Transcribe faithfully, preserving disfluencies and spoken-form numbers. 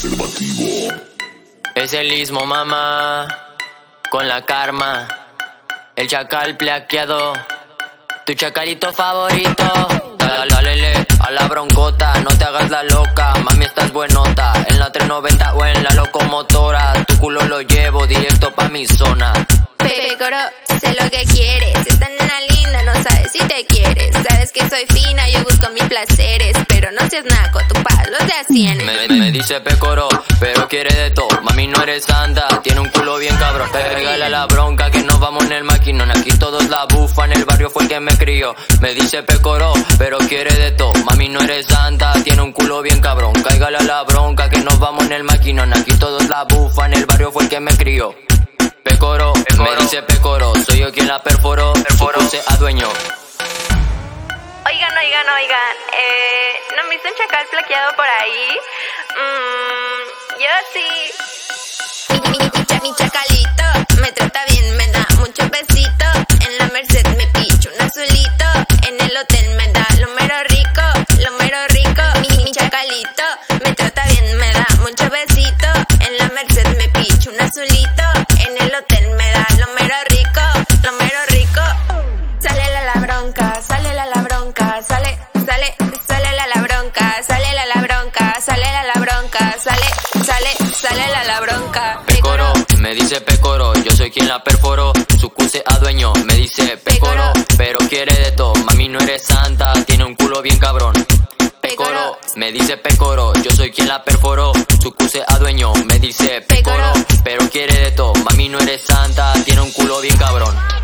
Preservativo. Es el mismo mamá, con la karma, el chacal plaqueado, tu chacalito favorito. Dale, dale a la broncota, no te hagas la loca, mami estás buenota. En la tres noventa o en la locomotora, tu culo lo llevo directo pa' mi zona. Bebé coro, sé lo que quieres, estás nena linda, no sabes si te quieres. Sabes que soy fina, yo busco mis placeres, pero no seas naco, tu paz los de tienes. Me, me dice pecoro, pero quiere de todo, mami no eres santa, tiene un culo bien cabrón. Pégale a la bronca que nos vamos en el maquinón, aquí todos la bufan, el barrio fue el que me crió. Me dice pecoro, pero quiere de todo, mami no eres santa, tiene un culo bien cabrón. Cáigale a la bronca que nos vamos en el maquinón, aquí todos la bufan, el barrio fue el que me crió. Pecoro, me dice pecoro, soy yo quien la perforó, perforó, se adueñó. Oigan, oigan, oigan, eh, ¿no me hizo un chacal plaqueado por ahí? Mmm, yo sí. Mi, mi, mi, mi chacalito me trata bien, me da muchos besitos. En la Merced me picho un azulito, en el hotel me da lo mero rico, lo mero rico. Mi, mi chacalito me trata bien, me da muchos besitos. En la Merced me picho un azulito, en el hotel me da lo mero rico, lo mero rico. Sale la la bronca, sale la la bronca, sale, sale, sale la la bronca, sale la la bronca, sale la la bronca, sale, sale, sale la la bronca. Pecoro, me dice pecoro, yo soy quien la perforó, su cu se adueñó. Me dice pecoro, pero quiere de todo, mami no eres santa, tiene un culo bien cabrón. Pecoro, me dice pecoro, yo soy quien la perforó, su cu se adueñó. Me dice pecoro, pero quiere de todo, mami no eres santa, tiene un culo bien cabrón.